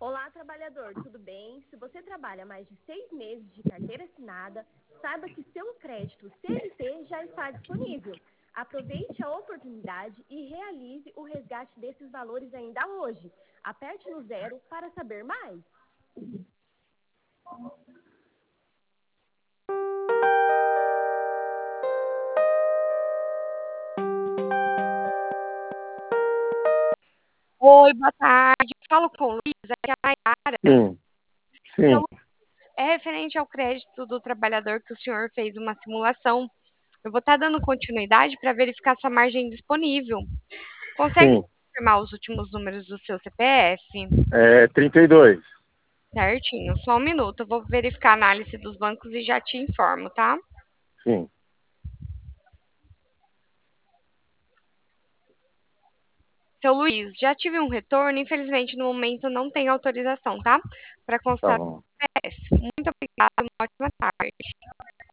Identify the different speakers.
Speaker 1: Olá, trabalhador, tudo bem? Se você trabalha mais de 6 meses de carteira assinada, saiba que seu crédito CLT já está disponível. Aproveite a oportunidade e realize o resgate desses valores ainda hoje. Aperte no 0 para saber mais.
Speaker 2: Oi, boa tarde. Falo com o Luiz, aqui é a Nayara.
Speaker 3: Sim,
Speaker 2: Seu
Speaker 3: sim,
Speaker 2: Luiz, é referente ao crédito do trabalhador que o senhor fez uma simulação. Eu vou estar dando continuidade para verificar sua margem disponível. Consegue
Speaker 3: sim.
Speaker 2: confirmar os últimos números do seu CPF?
Speaker 3: É 32.
Speaker 2: Certinho, só um minuto. Eu vou verificar a análise dos bancos e já te informo, tá?
Speaker 3: Sim.
Speaker 2: Seu Luiz, já tive um retorno, infelizmente no momento não tem autorização, tá? Para
Speaker 3: Tá
Speaker 2: constar o
Speaker 3: bom.
Speaker 2: CPF. Muito obrigada, uma ótima tarde.